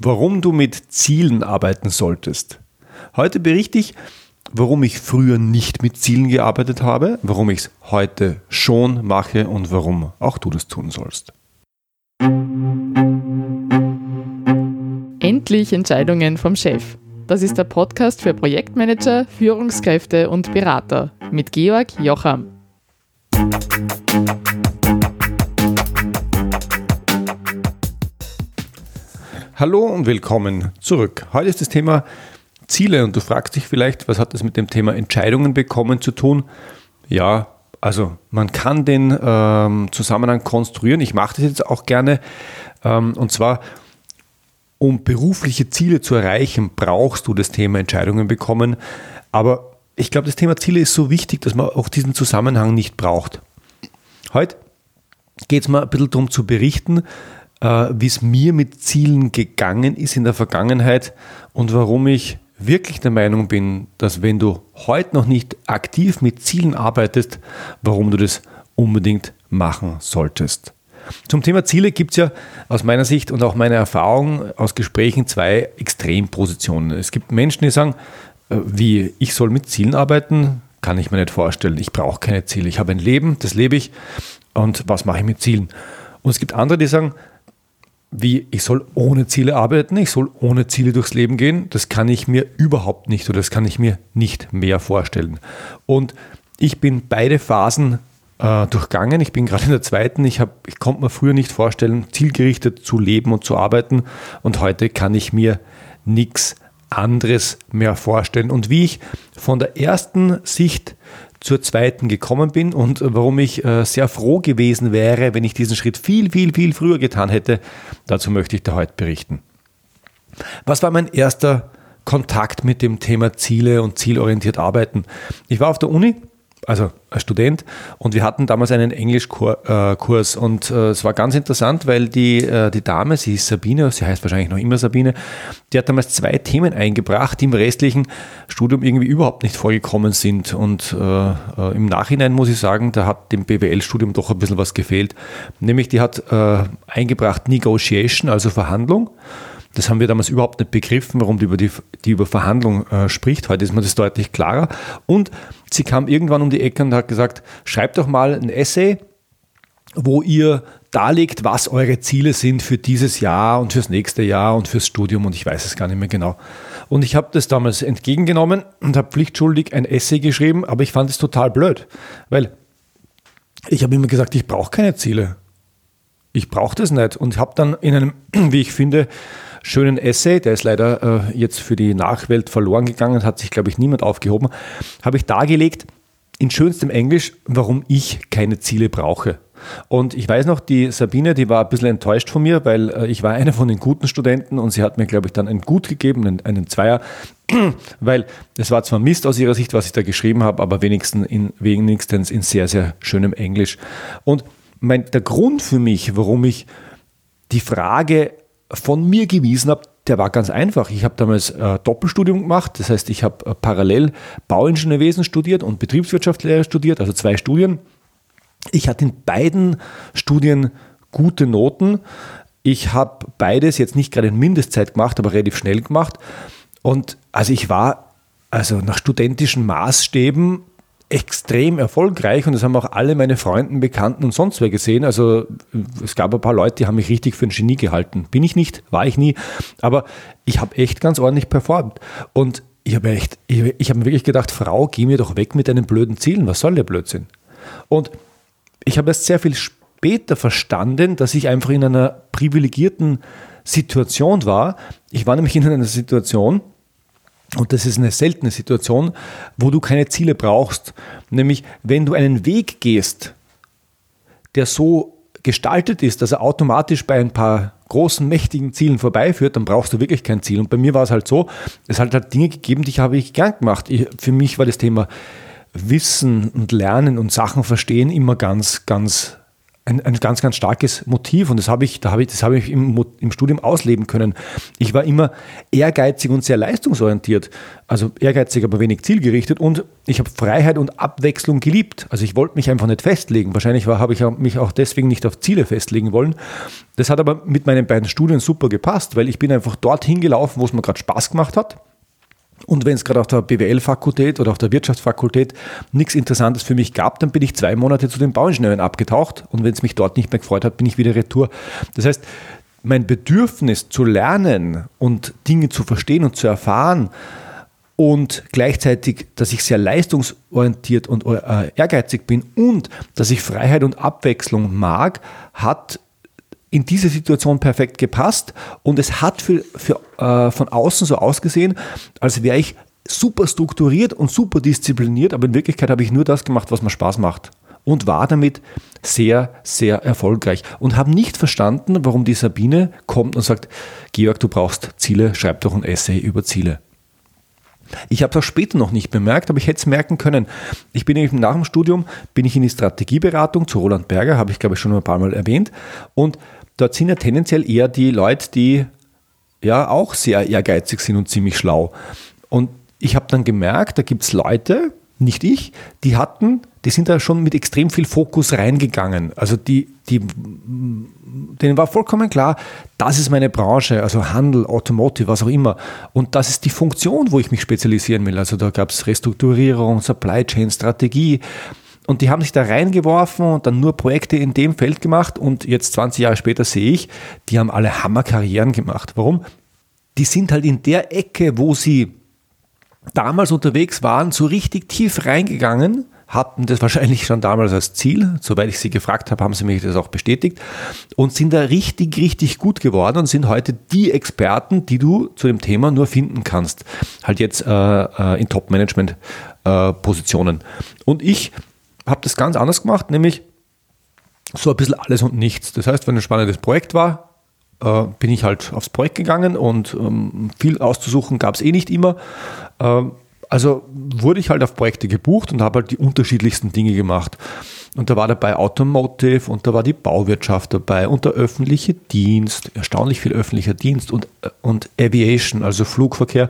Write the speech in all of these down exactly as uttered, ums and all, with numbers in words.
warum du mit Zielen arbeiten solltest. Heute berichte ich, warum ich früher nicht mit Zielen gearbeitet habe, warum ich es heute schon mache und warum auch du das tun sollst. Endlich Entscheidungen vom Chef. Das ist der Podcast für Projektmanager, Führungskräfte und Berater mit Georg Jocham. Hallo und willkommen zurück. Heute ist das Thema Ziele und du fragst dich vielleicht, was hat das mit dem Thema Entscheidungen bekommen zu tun? Ja, also man kann den ähm, Zusammenhang konstruieren. Ich mache das jetzt auch gerne ähm, und zwar, um berufliche Ziele zu erreichen, brauchst du das Thema Entscheidungen bekommen. Aber ich glaube, das Thema Ziele ist so wichtig, dass man auch diesen Zusammenhang nicht braucht. Heute geht es mal ein bisschen darum zu berichten, wie es mir mit Zielen gegangen ist in der Vergangenheit und warum ich wirklich der Meinung bin, dass wenn du heute noch nicht aktiv mit Zielen arbeitest, warum du das unbedingt machen solltest. Zum Thema Ziele gibt es ja aus meiner Sicht und auch meiner Erfahrung aus Gesprächen zwei Extrempositionen. Es gibt Menschen, die sagen, wie ich soll mit Zielen arbeiten, kann ich mir nicht vorstellen. Ich brauche keine Ziele. Ich habe ein Leben, das lebe ich und was mache ich mit Zielen? Und es gibt andere, die sagen, wie ich soll ohne Ziele arbeiten, ich soll ohne Ziele durchs Leben gehen, das kann ich mir überhaupt nicht oder das kann ich mir nicht mehr vorstellen. Und ich bin beide Phasen äh, durchgangen, ich bin gerade in der zweiten, ich, hab, ich konnte mir früher nicht vorstellen, zielgerichtet zu leben und zu arbeiten und heute kann ich mir nichts anderes mehr vorstellen. Und wie ich von der ersten Sicht zur zweiten gekommen bin und warum ich äh, sehr froh gewesen wäre, wenn ich diesen Schritt viel, viel, viel früher getan hätte, dazu möchte ich dir heute berichten. Was war mein erster Kontakt mit dem Thema Ziele und zielorientiert arbeiten? Ich war auf der Uni, also als Student, und wir hatten damals einen Englischkurs und äh, es war ganz interessant, weil die, äh, die Dame, sie ist Sabine, sie heißt wahrscheinlich noch immer Sabine, die hat damals zwei Themen eingebracht, die im restlichen Studium irgendwie überhaupt nicht vorgekommen sind und äh, äh, im Nachhinein muss ich sagen, da hat dem B W L-Studium doch ein bisschen was gefehlt, nämlich die hat äh, eingebracht Negotiation, also Verhandlung. Das haben wir damals überhaupt nicht begriffen, warum die über, die, die über Verhandlung äh, spricht. Heute ist mir das deutlich klarer. Und sie kam irgendwann um die Ecke und hat gesagt, schreibt doch mal ein Essay, wo ihr darlegt, was eure Ziele sind für dieses Jahr und fürs nächste Jahr und fürs Studium und ich weiß es gar nicht mehr genau. Und ich habe das damals entgegengenommen und habe pflichtschuldig ein Essay geschrieben, aber ich fand es total blöd, weil ich habe immer gesagt, ich brauche keine Ziele. Ich brauche das nicht und habe dann in einem, wie ich finde, schönen Essay, der ist leider äh, jetzt für die Nachwelt verloren gegangen, hat sich, glaube ich, niemand aufgehoben, habe ich dargelegt, in schönstem Englisch, warum ich keine Ziele brauche. Und ich weiß noch, die Sabine, die war ein bisschen enttäuscht von mir, weil äh, ich war einer von den guten Studenten und sie hat mir, glaube ich, dann ein Gut gegeben, einen, einen Zweier, weil es war zwar Mist aus ihrer Sicht, was ich da geschrieben habe, aber wenigstens in, wenigstens in sehr, sehr schönem Englisch. Und mein, der Grund für mich, warum ich die Frage von mir gewiesen habe, der war ganz einfach. Ich habe damals äh, Doppelstudium gemacht, das heißt, ich habe äh, parallel Bauingenieurwesen studiert und Betriebswirtschaftslehre studiert, also zwei Studien. Ich hatte in beiden Studien gute Noten. Ich habe beides jetzt nicht gerade in Mindestzeit gemacht, aber relativ schnell gemacht. Und also ich war also nach studentischen Maßstäben extrem erfolgreich und das haben auch alle meine Freunde, Bekannten und sonst wer gesehen. Also es gab ein paar Leute, die haben mich richtig für ein Genie gehalten. Bin ich nicht, war ich nie, aber ich habe echt ganz ordentlich performt. Und ich habe echt, ich, ich habe mir wirklich gedacht, Frau, geh mir doch weg mit deinen blöden Zielen, was soll der Blödsinn? Und ich habe erst sehr viel später verstanden, dass ich einfach in einer privilegierten Situation war. Ich war nämlich in einer Situation, und das ist eine seltene Situation, wo du keine Ziele brauchst. Nämlich, wenn du einen Weg gehst, der so gestaltet ist, dass er automatisch bei ein paar großen, mächtigen Zielen vorbeiführt, dann brauchst du wirklich kein Ziel. Und bei mir war es halt so, es hat halt Dinge gegeben, die habe ich gern gemacht. Ich, für mich war das Thema Wissen und Lernen und Sachen verstehen immer ganz, ganz ein, ein ganz, ganz starkes Motiv und das habe ich, da habe ich, das habe ich im, im Studium ausleben können. Ich war immer ehrgeizig und sehr leistungsorientiert, also ehrgeizig, aber wenig zielgerichtet und ich habe Freiheit und Abwechslung geliebt. Also ich wollte mich einfach nicht festlegen. Wahrscheinlich war, habe ich mich auch deswegen nicht auf Ziele festlegen wollen. Das hat aber mit meinen beiden Studien super gepasst, weil ich bin einfach dorthin gelaufen, wo es mir gerade Spaß gemacht hat. Und wenn es gerade auf der B W L-Fakultät oder auf der Wirtschaftsfakultät nichts Interessantes für mich gab, dann bin ich zwei Monate zu den Bauingenieuren abgetaucht und wenn es mich dort nicht mehr gefreut hat, bin ich wieder retour. Das heißt, mein Bedürfnis zu lernen und Dinge zu verstehen und zu erfahren und gleichzeitig, dass ich sehr leistungsorientiert und äh, ehrgeizig bin und dass ich Freiheit und Abwechslung mag, hat in diese Situation perfekt gepasst und es hat für, für, äh, von außen so ausgesehen, als wäre ich super strukturiert und super diszipliniert, aber in Wirklichkeit habe ich nur das gemacht, was mir Spaß macht und war damit sehr, sehr erfolgreich und habe nicht verstanden, warum die Sabine kommt und sagt, Georg, du brauchst Ziele, schreib doch ein Essay über Ziele. Ich habe es auch später noch nicht bemerkt, aber ich hätte es merken können. Ich bin eben nach dem Studium, bin ich in die Strategieberatung zu Roland Berger, habe ich glaube ich schon ein paar Mal erwähnt und dort sind ja tendenziell eher die Leute, die ja auch sehr ehrgeizig sind und ziemlich schlau. Und ich habe dann gemerkt, da gibt es Leute, nicht ich, die hatten, die sind da schon mit extrem viel Fokus reingegangen. Also die, die, denen war vollkommen klar, das ist meine Branche, also Handel, Automotive, was auch immer. Und das ist die Funktion, wo ich mich spezialisieren will. Also da gab es Restrukturierung, Supply Chain, Strategie. Und die haben sich da reingeworfen und dann nur Projekte in dem Feld gemacht und jetzt zwanzig Jahre später sehe ich, die haben alle Hammerkarrieren gemacht. Warum? Die sind halt in der Ecke, wo sie damals unterwegs waren, so richtig tief reingegangen, hatten das wahrscheinlich schon damals als Ziel, soweit ich sie gefragt habe, haben sie mich das auch bestätigt und sind da richtig, richtig gut geworden und sind heute die Experten, die du zu dem Thema nur finden kannst. Halt jetzt äh, in Top-Management-Positionen. Äh, und ich habe das ganz anders gemacht, nämlich so ein bisschen alles und nichts. Das heißt, wenn ein spannendes Projekt war, äh, bin ich halt aufs Projekt gegangen und ähm, viel auszusuchen gab es eh nicht immer. Ähm, also wurde ich halt auf Projekte gebucht und habe halt die unterschiedlichsten Dinge gemacht. Und da war dabei Automotive und da war die Bauwirtschaft dabei und der öffentliche Dienst, erstaunlich viel öffentlicher Dienst und, und Aviation, also Flugverkehr.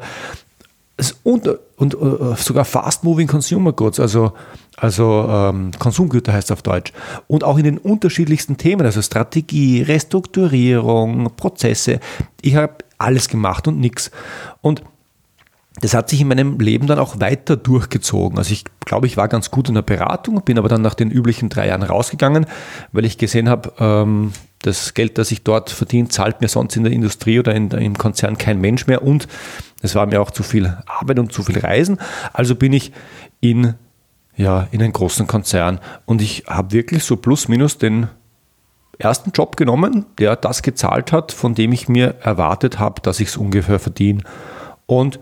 Und, und uh, sogar Fast-Moving Consumer Goods, also, also ähm, Konsumgüter heißt es auf Deutsch. Und auch in den unterschiedlichsten Themen, also Strategie, Restrukturierung, Prozesse. Ich habe alles gemacht und nichts. Und das hat sich in meinem Leben dann auch weiter durchgezogen. Also ich glaube, ich war ganz gut in der Beratung, bin aber dann nach den üblichen drei Jahren rausgegangen, weil ich gesehen habe, ähm, das Geld, das ich dort verdiene, zahlt mir sonst in der Industrie oder in, im Konzern kein Mensch mehr und es war mir auch zu viel Arbeit und zu viel Reisen. Also bin ich in, ja, in einen großen Konzern und ich habe wirklich so plus minus den ersten Job genommen, der das gezahlt hat, von dem ich mir erwartet habe, dass ich es ungefähr verdiene. Und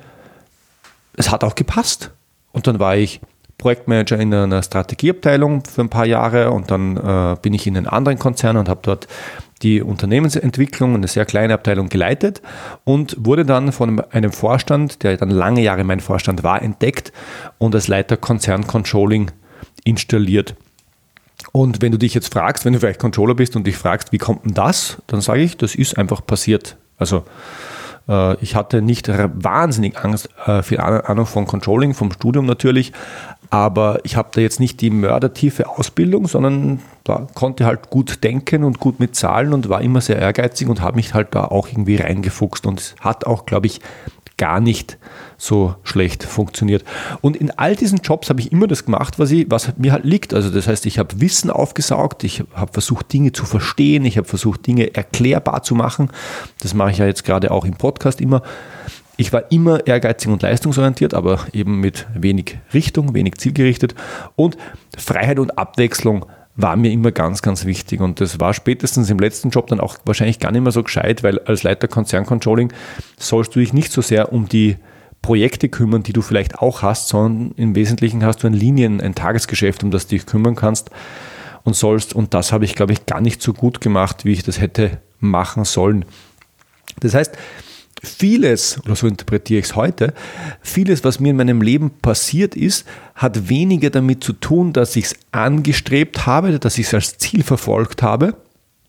es hat auch gepasst. Und dann war ich Projektmanager in einer Strategieabteilung für ein paar Jahre und dann äh, bin ich in einen anderen Konzern und habe dort die Unternehmensentwicklung, eine sehr kleine Abteilung geleitet und wurde dann von einem Vorstand, der dann lange Jahre mein Vorstand war, entdeckt und als Leiter Konzern Controlling installiert. Und wenn du dich jetzt fragst, wenn du vielleicht Controller bist und dich fragst, wie kommt denn das, dann sage ich, das ist einfach passiert. Also äh, ich hatte nicht wahnsinnig Angst, äh, viel Ahnung von Controlling, vom Studium natürlich, aber ich habe da jetzt nicht die mördertiefe Ausbildung, sondern da konnte halt gut denken und gut mit Zahlen und war immer sehr ehrgeizig und habe mich halt da auch irgendwie reingefuchst und es hat auch, glaube ich, gar nicht so schlecht funktioniert. Und in all diesen Jobs habe ich immer das gemacht, was, ich, was mir halt liegt. Also das heißt, ich habe Wissen aufgesaugt, ich habe versucht, Dinge zu verstehen, ich habe versucht, Dinge erklärbar zu machen. Das mache ich ja jetzt gerade auch im Podcast immer. Ich war immer ehrgeizig und leistungsorientiert, aber eben mit wenig Richtung, wenig zielgerichtet. Und Freiheit und Abwechslung war mir immer ganz, ganz wichtig. Und das war spätestens im letzten Job dann auch wahrscheinlich gar nicht mehr so gescheit, weil als Leiter Konzerncontrolling sollst du dich nicht so sehr um die Projekte kümmern, die du vielleicht auch hast, sondern im Wesentlichen hast du ein Linien-, ein Tagesgeschäft, um das du dich kümmern kannst und sollst. Und das habe ich, glaube ich, gar nicht so gut gemacht, wie ich das hätte machen sollen. Das heißt, vieles, oder so interpretiere ich es heute, vieles, was mir in meinem Leben passiert ist, hat weniger damit zu tun, dass ich es angestrebt habe, dass ich es als Ziel verfolgt habe,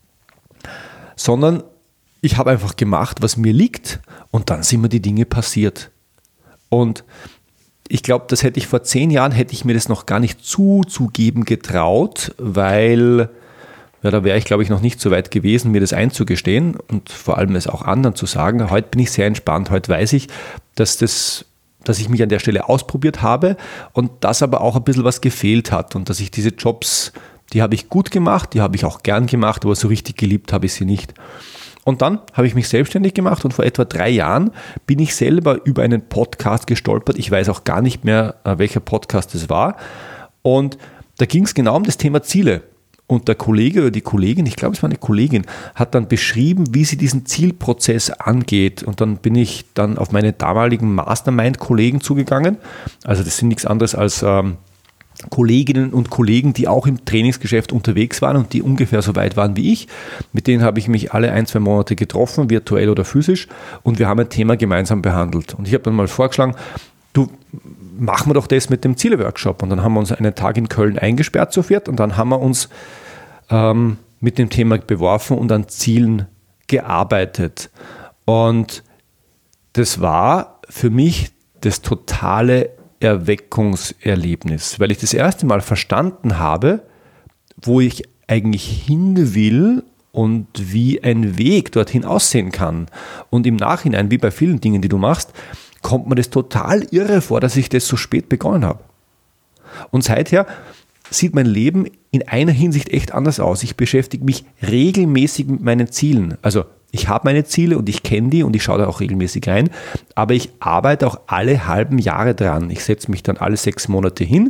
sondern ich habe einfach gemacht, was mir liegt, und dann sind mir die Dinge passiert. Und ich glaube, das hätte ich vor zehn Jahren, hätte ich mir das noch gar nicht zuzugeben getraut, weil ja, da wäre ich, glaube ich, noch nicht so weit gewesen, mir das einzugestehen und vor allem es auch anderen zu sagen. Heute bin ich sehr entspannt. Heute weiß ich, dass, das, dass ich mich an der Stelle ausprobiert habe und dass aber auch ein bisschen was gefehlt hat und dass ich diese Jobs, die habe ich gut gemacht, die habe ich auch gern gemacht, aber so richtig geliebt habe ich sie nicht. Und dann habe ich mich selbstständig gemacht und vor etwa drei Jahren bin ich selber über einen Podcast gestolpert. Ich weiß auch gar nicht mehr, welcher Podcast es war. Und da ging es genau um das Thema Ziele. Und der Kollege oder die Kollegin, ich glaube, es war eine Kollegin, hat dann beschrieben, wie sie diesen Zielprozess angeht. Und dann bin ich dann auf meine damaligen Mastermind-Kollegen zugegangen. Also das sind nichts anderes als ähm, Kolleginnen und Kollegen, die auch im Trainingsgeschäft unterwegs waren und die ungefähr so weit waren wie ich. Mit denen habe ich mich alle ein, zwei Monate getroffen, virtuell oder physisch. Und wir haben ein Thema gemeinsam behandelt. Und ich habe dann mal vorgeschlagen, du, machen wir doch das mit dem Ziele-Workshop. Und dann haben wir uns einen Tag in Köln eingesperrt zu viert und dann haben wir uns ähm, mit dem Thema beworfen und an Zielen gearbeitet. Und das war für mich das totale Erweckungserlebnis, weil ich das erste Mal verstanden habe, wo ich eigentlich hin will und wie ein Weg dorthin aussehen kann. Und im Nachhinein, wie bei vielen Dingen, die du machst, kommt mir das total irre vor, dass ich das so spät begonnen habe. Und seither sieht mein Leben in einer Hinsicht echt anders aus. Ich beschäftige mich regelmäßig mit meinen Zielen. Also ich habe meine Ziele und ich kenne die und ich schaue da auch regelmäßig rein, aber ich arbeite auch alle halben Jahre dran. Ich setze mich dann alle sechs Monate hin,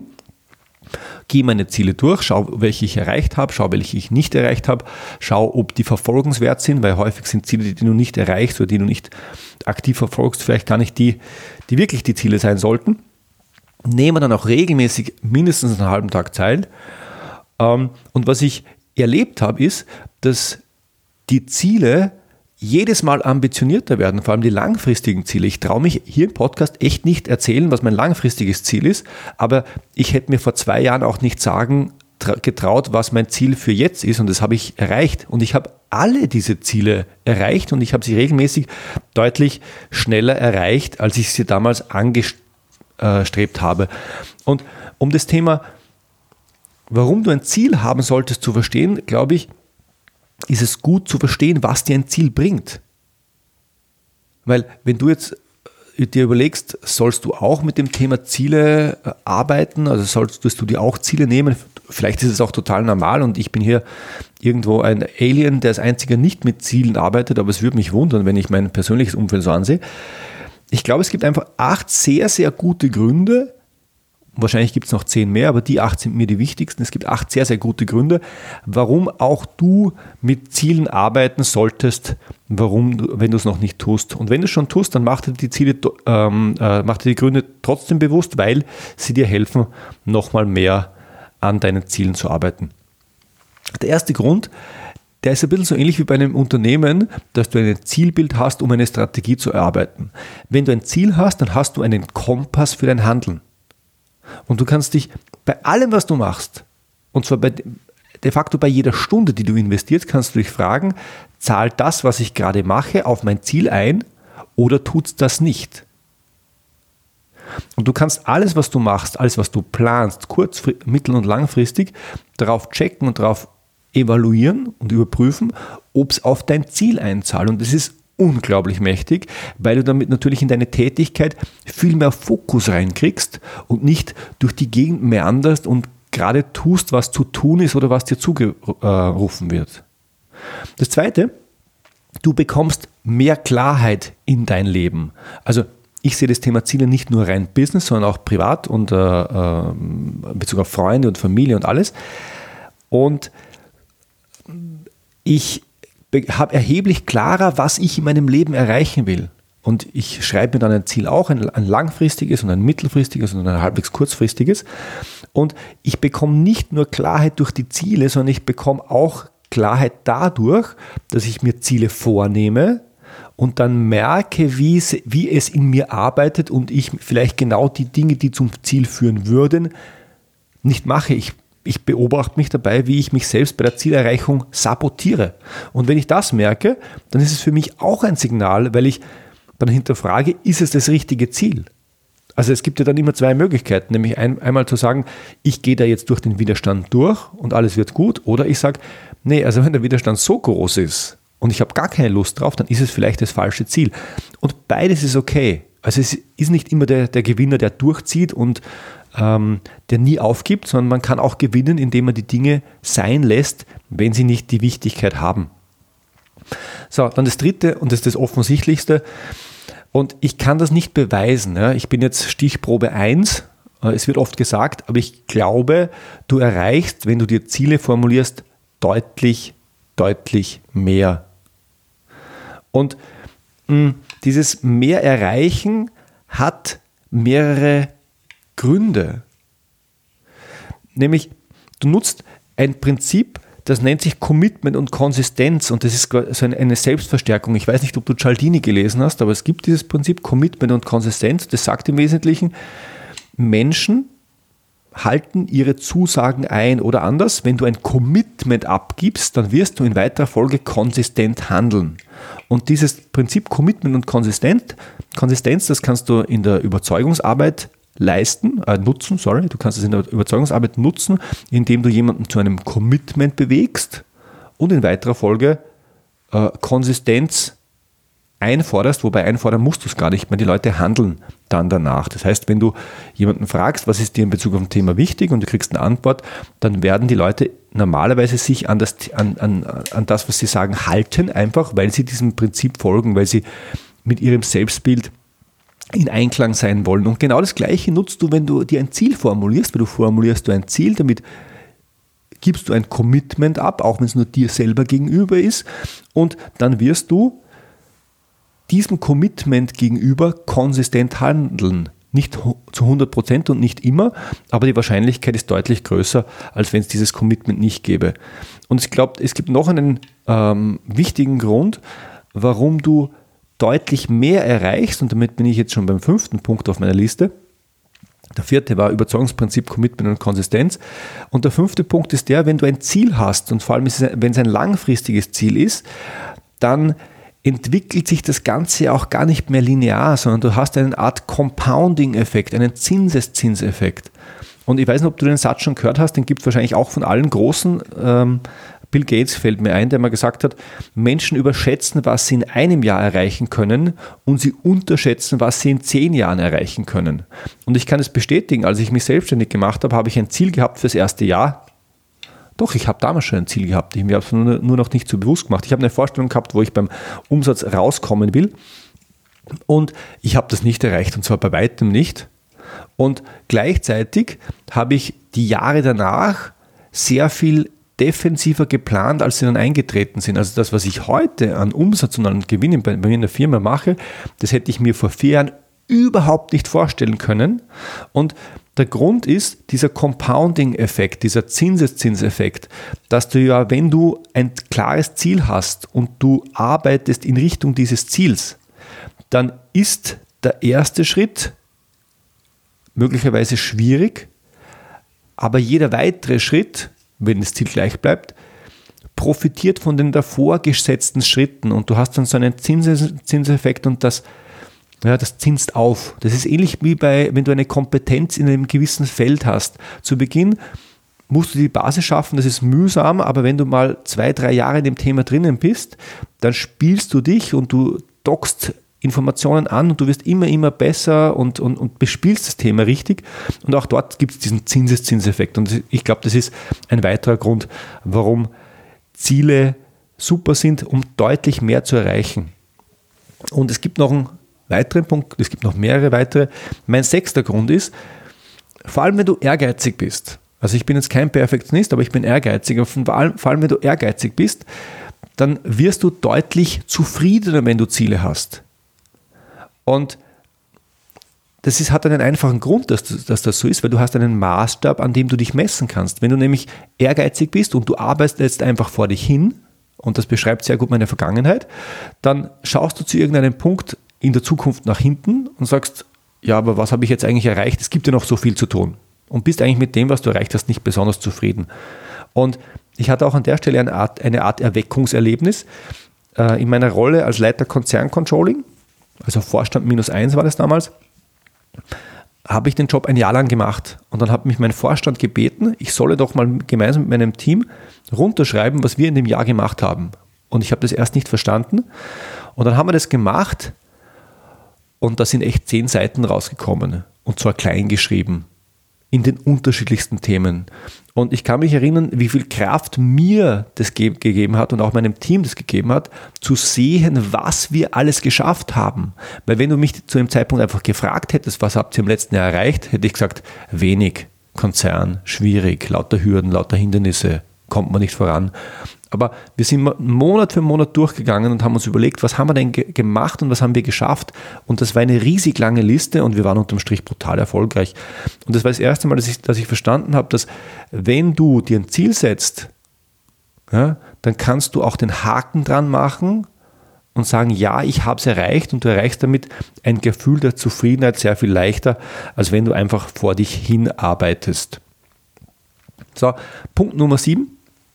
gehe meine Ziele durch, schaue, welche ich erreicht habe, schaue, welche ich nicht erreicht habe, schaue, ob die verfolgenswert sind, weil häufig sind Ziele, die du nicht erreichst oder die du nicht aktiv verfolgst, vielleicht gar nicht die, die wirklich die Ziele sein sollten. Nehme dann auch regelmäßig mindestens einen halben Tag Zeit. Und was ich erlebt habe, ist, dass die Ziele jedes Mal ambitionierter werden, vor allem die langfristigen Ziele. Ich traue mich hier im Podcast echt nicht erzählen, was mein langfristiges Ziel ist, aber ich hätte mir vor zwei Jahren auch nicht sagen getraut, was mein Ziel für jetzt ist, und das habe ich erreicht. Und ich habe alle diese Ziele erreicht und ich habe sie regelmäßig deutlich schneller erreicht, als ich sie damals angestrebt habe. Und um das Thema, warum du ein Ziel haben solltest, zu verstehen, glaube ich, ist es gut zu verstehen, was dir ein Ziel bringt. Weil wenn du jetzt dir überlegst, sollst du auch mit dem Thema Ziele arbeiten, also solltest du dir auch Ziele nehmen, vielleicht ist es auch total normal und ich bin hier irgendwo ein Alien, der als einziger nicht mit Zielen arbeitet, aber es würde mich wundern, wenn ich mein persönliches Umfeld so ansehe. Ich glaube, es gibt einfach acht sehr, sehr gute Gründe, wahrscheinlich gibt es noch zehn mehr, aber die acht sind mir die wichtigsten. Es gibt acht sehr, sehr gute Gründe, warum auch du mit Zielen arbeiten solltest, warum, du, wenn du es noch nicht tust. Und wenn du es schon tust, dann mach dir die Ziele, ähm, äh, mach dir die Gründe trotzdem bewusst, weil sie dir helfen, nochmal mehr an deinen Zielen zu arbeiten. Der erste Grund, der ist ein bisschen so ähnlich wie bei einem Unternehmen, dass du ein Zielbild hast, um eine Strategie zu erarbeiten. Wenn du ein Ziel hast, dann hast du einen Kompass für dein Handeln. Und du kannst dich bei allem, was du machst, und zwar bei, de facto bei jeder Stunde, die du investierst, kannst du dich fragen, zahlt das, was ich gerade mache, auf mein Ziel ein oder tut es das nicht? Und du kannst alles, was du machst, alles, was du planst, kurz-, mittel- und langfristig, darauf checken und darauf evaluieren und überprüfen, ob es auf dein Ziel einzahlt. Und das ist unglaublich mächtig, weil du damit natürlich in deine Tätigkeit viel mehr Fokus reinkriegst und nicht durch die Gegend meanderst und gerade tust, was zu tun ist oder was dir zugerufen wird. Das Zweite, du bekommst mehr Klarheit in dein Leben. Also ich sehe das Thema Ziele nicht nur rein Business, sondern auch privat und äh, in Bezug auf Freunde und Familie und alles. Und ich habe erheblich klarer, was ich in meinem Leben erreichen will. Und ich schreibe mir dann ein Ziel auch, ein, ein langfristiges und ein mittelfristiges und ein halbwegs kurzfristiges. Und ich bekomme nicht nur Klarheit durch die Ziele, sondern ich bekomme auch Klarheit dadurch, dass ich mir Ziele vornehme und dann merke, wie es, wie es in mir arbeitet und ich vielleicht genau die Dinge, die zum Ziel führen würden, nicht mache. Ich, ich beobachte mich dabei, wie ich mich selbst bei der Zielerreichung sabotiere. Und wenn ich das merke, dann ist es für mich auch ein Signal, weil ich dann hinterfrage, ist es das richtige Ziel? Also es gibt ja dann immer zwei Möglichkeiten, nämlich ein, einmal zu sagen, ich gehe da jetzt durch den Widerstand durch und alles wird gut, oder ich sage, nee, also wenn der Widerstand so groß ist und ich habe gar keine Lust drauf, dann ist es vielleicht das falsche Ziel. Und beides ist okay. Also es ist nicht immer der, der Gewinner, der durchzieht und ähm, der nie aufgibt, sondern man kann auch gewinnen, indem man die Dinge sein lässt, wenn sie nicht die Wichtigkeit haben. So, dann das dritte und das ist das Offensichtlichste. Und ich kann das nicht beweisen. Ja. Ich bin jetzt Stichprobe eins. Es wird oft gesagt, aber ich glaube, du erreichst, wenn du dir Ziele formulierst, deutlich, deutlich mehr. Und mh, dieses mehr erreichen hat mehrere Gründe. Nämlich, du nutzt ein Prinzip, das nennt sich Commitment und Konsistenz und das ist so eine Selbstverstärkung. Ich weiß nicht, ob du Cialdini gelesen hast, aber es gibt dieses Prinzip Commitment und Konsistenz. Das sagt im Wesentlichen, Menschen halten ihre Zusagen ein oder anders. Wenn du ein Commitment abgibst, dann wirst du in weiterer Folge konsistent handeln. Und dieses Prinzip Commitment und Konsistenz, Konsistenz, das kannst du in der Überzeugungsarbeit leisten, äh, nutzen, sorry, du kannst es in der Überzeugungsarbeit nutzen, indem du jemanden zu einem Commitment bewegst und in weiterer Folge äh, Konsistenz einforderst, wobei einfordern musst du es gar nicht mehr, die Leute handeln dann danach. Das heißt, wenn du jemanden fragst, was ist dir in Bezug auf ein Thema wichtig und du kriegst eine Antwort, dann werden die Leute normalerweise sich an das, an, an, an das, was sie sagen, halten, einfach weil sie diesem Prinzip folgen, weil sie mit ihrem Selbstbild in Einklang sein wollen. Und genau das Gleiche nutzt du, wenn du dir ein Ziel formulierst, weil du formulierst du ein Ziel, damit gibst du ein Commitment ab, auch wenn es nur dir selber gegenüber ist, und dann wirst du diesem Commitment gegenüber konsistent handeln. Nicht zu hundert Prozent und nicht immer, aber die Wahrscheinlichkeit ist deutlich größer, als wenn es dieses Commitment nicht gäbe. Und ich glaube, es gibt noch einen ähm, wichtigen Grund, warum du deutlich mehr erreichst, und damit bin ich jetzt schon beim fünften Punkt auf meiner Liste. Der vierte war Überzeugungsprinzip, Commitment und Konsistenz. Und der fünfte Punkt ist der, wenn du ein Ziel hast, und vor allem wenn es ein langfristiges Ziel ist, dann entwickelt sich das Ganze auch gar nicht mehr linear, sondern du hast eine Art Compounding-Effekt, einen Zinseszinseffekt. Und ich weiß nicht, ob du den Satz schon gehört hast, den gibt es wahrscheinlich auch von allen Großen. Ähm, Bill Gates fällt mir ein, der mal gesagt hat, Menschen überschätzen, was sie in einem Jahr erreichen können, und sie unterschätzen, was sie in zehn Jahren erreichen können. Und ich kann es bestätigen, als ich mich selbstständig gemacht habe, habe ich ein Ziel gehabt fürs erste Jahr. Doch, ich habe damals schon ein Ziel gehabt. Ich habe es nur, nur noch nicht so bewusst gemacht. Ich habe eine Vorstellung gehabt, wo ich beim Umsatz rauskommen will, und ich habe das nicht erreicht, und zwar bei weitem nicht. Und gleichzeitig habe ich die Jahre danach sehr viel defensiver geplant, als sie dann eingetreten sind. Also das, was ich heute an Umsatz und an Gewinn bei mir in der Firma mache, das hätte ich mir vor vier Jahren überhaupt nicht vorstellen können. Und der Grund ist dieser Compounding-Effekt, dieser Zinseszinseffekt, dass du ja, wenn du ein klares Ziel hast und du arbeitest in Richtung dieses Ziels, dann ist der erste Schritt möglicherweise schwierig, aber jeder weitere Schritt, wenn das Ziel gleich bleibt, profitiert von den davor gesetzten Schritten, und du hast dann so einen Zins- Zinseffekt, und das, ja, das zinst auf. Das ist ähnlich wie bei, wenn du eine Kompetenz in einem gewissen Feld hast. Zu Beginn musst du die Basis schaffen, das ist mühsam, aber wenn du mal zwei, drei Jahre in dem Thema drinnen bist, dann spielst du dich und du dockst Informationen an und du wirst immer, immer besser und, und, und bespielst das Thema richtig. Und auch dort gibt es diesen Zinseszinseffekt. Und ich glaube, das ist ein weiterer Grund, warum Ziele super sind, um deutlich mehr zu erreichen. Und es gibt noch einen weiteren Punkt, es gibt noch mehrere weitere. Mein sechster Grund ist, vor allem wenn du ehrgeizig bist, also ich bin jetzt kein Perfektionist, aber ich bin ehrgeizig, und vor allem, vor allem wenn du ehrgeizig bist, dann wirst du deutlich zufriedener, wenn du Ziele hast. Und das ist, hat einen einfachen Grund, dass, dass das so ist, weil du hast einen Maßstab, an dem du dich messen kannst. Wenn du nämlich ehrgeizig bist und du arbeitest jetzt einfach vor dich hin, und das beschreibt sehr gut meine Vergangenheit, dann schaust du zu irgendeinem Punkt in der Zukunft nach hinten und sagst, ja, aber was habe ich jetzt eigentlich erreicht? Es gibt ja noch so viel zu tun. Und bist eigentlich mit dem, was du erreicht hast, nicht besonders zufrieden. Und ich hatte auch an der Stelle eine Art, eine Art Erweckungserlebnis. Äh, in meiner Rolle als Leiter Konzerncontrolling, also Vorstand minus eins war das damals, habe ich den Job ein Jahr lang gemacht. Und dann hat mich mein Vorstand gebeten, ich solle doch mal gemeinsam mit meinem Team runterschreiben, was wir in dem Jahr gemacht haben. Und ich habe das erst nicht verstanden. Und dann haben wir das gemacht und da sind echt zehn Seiten rausgekommen. Und zwar klein geschrieben. In den unterschiedlichsten Themen. Und ich kann mich erinnern, wie viel Kraft mir das ge- gegeben hat und auch meinem Team das gegeben hat, zu sehen, was wir alles geschafft haben. Weil wenn du mich zu dem Zeitpunkt einfach gefragt hättest, was habt ihr im letzten Jahr erreicht, hätte ich gesagt, wenig, Konzern, schwierig, lauter Hürden, lauter Hindernisse, kommt man nicht voran. Aber wir sind Monat für Monat durchgegangen und haben uns überlegt, was haben wir denn ge- gemacht und was haben wir geschafft. Und das war eine riesig lange Liste und wir waren unterm Strich brutal erfolgreich. Und das war das erste Mal, dass ich, dass ich verstanden habe, dass wenn du dir ein Ziel setzt, ja, dann kannst du auch den Haken dran machen und sagen, ja, ich habe es erreicht, und du erreichst damit ein Gefühl der Zufriedenheit sehr viel leichter, als wenn du einfach vor dich hinarbeitest. So, Punkt Nummer sieben.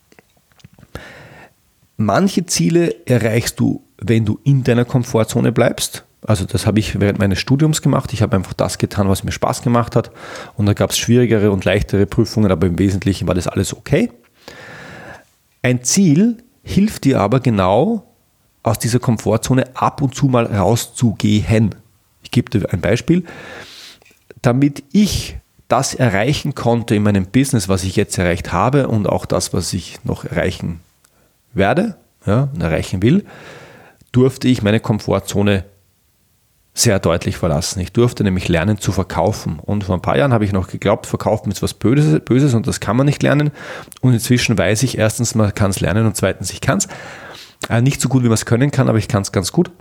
Manche Ziele erreichst du, wenn du in deiner Komfortzone bleibst. Also das habe ich während meines Studiums gemacht. Ich habe einfach das getan, was mir Spaß gemacht hat. Und da gab es schwierigere und leichtere Prüfungen, aber im Wesentlichen war das alles okay. Ein Ziel hilft dir aber genau, aus dieser Komfortzone ab und zu mal rauszugehen. Ich gebe dir ein Beispiel. Damit ich das erreichen konnte in meinem Business, was ich jetzt erreicht habe, und auch das, was ich noch erreichen werde, ja, erreichen will, durfte ich meine Komfortzone sehr deutlich verlassen. Ich durfte nämlich lernen zu verkaufen. Und vor ein paar Jahren habe ich noch geglaubt, Verkaufen ist was Böses, Böses und das kann man nicht lernen. Und inzwischen weiß ich, erstens, man kann es lernen und zweitens, ich kann es. Äh, nicht so gut, wie man es können kann, aber ich kann es ganz gut.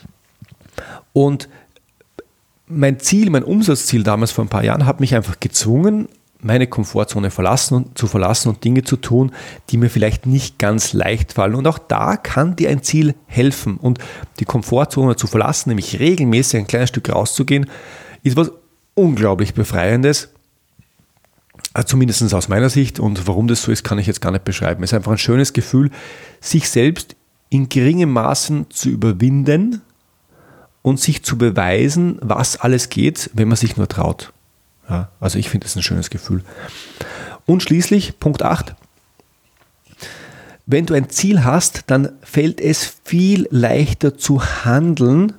Und mein Ziel, mein Umsatzziel damals vor ein paar Jahren hat mich einfach gezwungen, meine Komfortzone verlassen und, zu verlassen und Dinge zu tun, die mir vielleicht nicht ganz leicht fallen. Und auch da kann dir ein Ziel helfen. Und die Komfortzone zu verlassen, nämlich regelmäßig ein kleines Stück rauszugehen, ist was unglaublich Befreiendes. Also zumindest aus meiner Sicht. Und warum das so ist, kann ich jetzt gar nicht beschreiben. Es ist einfach ein schönes Gefühl, sich selbst in geringem Maßen zu überwinden und sich zu beweisen, was alles geht, wenn man sich nur traut. Ja, also ich finde das ein schönes Gefühl. Und schließlich, Punkt acht. Wenn du ein Ziel hast, dann fällt es viel leichter zu handeln,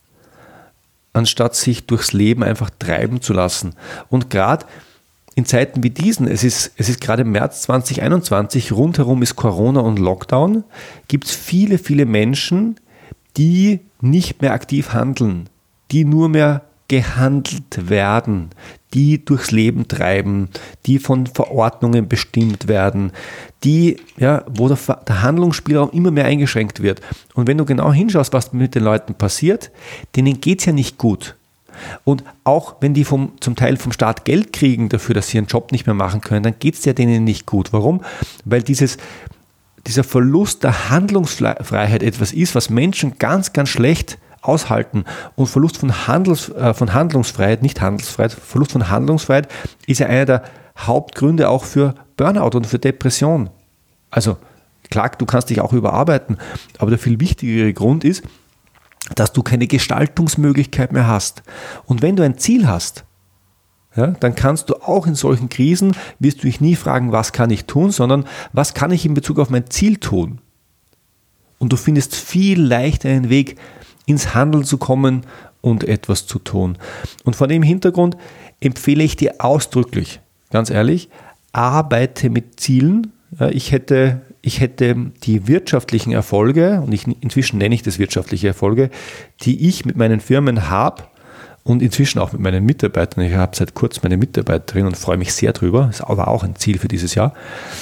anstatt sich durchs Leben einfach treiben zu lassen. Und gerade in Zeiten wie diesen, es ist, es ist gerade im März zwanzig einundzwanzig, rundherum ist Corona und Lockdown, gibt es viele, viele Menschen, die nicht mehr aktiv handeln, die nur mehr gehandelt werden, die durchs Leben treiben, die von Verordnungen bestimmt werden, die, ja, wo der, der Handlungsspielraum immer mehr eingeschränkt wird. Und wenn du genau hinschaust, was mit den Leuten passiert, denen geht es ja nicht gut. Und auch wenn die vom, zum Teil vom Staat Geld kriegen dafür, dass sie ihren Job nicht mehr machen können, dann geht es ja denen nicht gut. Warum? Weil dieses, dieser Verlust der Handlungsfreiheit etwas ist, was Menschen ganz, ganz schlecht aushalten. Und Verlust von, Handels, äh, von Handlungsfreiheit, nicht Handelsfreiheit, Verlust von Handlungsfreiheit ist ja einer der Hauptgründe auch für Burnout und für Depression. Also klar, du kannst dich auch überarbeiten, aber der viel wichtigere Grund ist, dass du keine Gestaltungsmöglichkeit mehr hast. Und wenn du ein Ziel hast, ja, dann kannst du auch in solchen Krisen, wirst du dich nie fragen, was kann ich tun, sondern was kann ich in Bezug auf mein Ziel tun? Und du findest viel leichter einen Weg, ins Handeln zu kommen und etwas zu tun. Und vor dem Hintergrund empfehle ich dir ausdrücklich, ganz ehrlich, arbeite mit Zielen. Ich hätte, ich hätte die wirtschaftlichen Erfolge, und ich, inzwischen nenne ich das wirtschaftliche Erfolge, die ich mit meinen Firmen habe und inzwischen auch mit meinen Mitarbeitern. Ich habe seit kurzem meine Mitarbeiterin und freue mich sehr drüber. Das ist aber auch ein Ziel für dieses Jahr.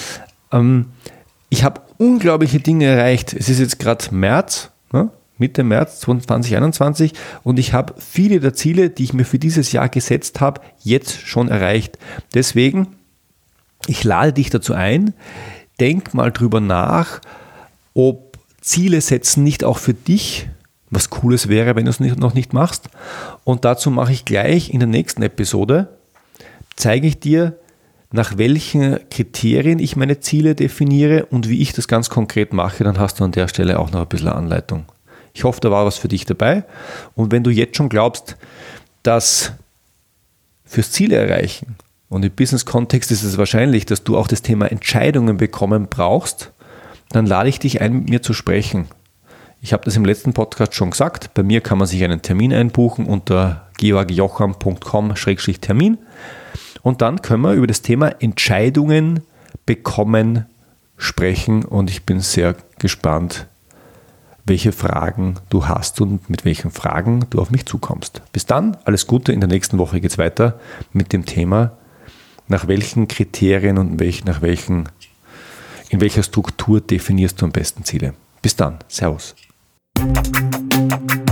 Ich habe unglaubliche Dinge erreicht. Es ist jetzt gerade März, ne? Mitte März zwanzig einundzwanzig, und ich habe viele der Ziele, die ich mir für dieses Jahr gesetzt habe, jetzt schon erreicht. Deswegen, ich lade dich dazu ein, denk mal drüber nach, ob Ziele setzen nicht auch für dich was Cooles wäre, wenn du es nicht, noch nicht machst. Und dazu mache ich gleich in der nächsten Episode, zeige ich dir, nach welchen Kriterien ich meine Ziele definiere und wie ich das ganz konkret mache. Dann hast du an der Stelle auch noch ein bisschen Anleitung. Ich hoffe, da war was für dich dabei. Und wenn du jetzt schon glaubst, dass fürs Ziele erreichen, und im Business-Kontext ist es wahrscheinlich, dass du auch das Thema Entscheidungen bekommen brauchst, dann lade ich dich ein, mit mir zu sprechen. Ich habe das im letzten Podcast schon gesagt. Bei mir kann man sich einen Termin einbuchen unter georg jocham punkt com Schrägstrich Termin. Und dann können wir über das Thema Entscheidungen bekommen sprechen. Und ich bin sehr gespannt, welche Fragen du hast und mit welchen Fragen du auf mich zukommst. Bis dann, alles Gute. In der nächsten Woche geht es weiter mit dem Thema, nach welchen Kriterien und welch, nach welchen, in welcher Struktur definierst du am besten Ziele. Bis dann, Servus.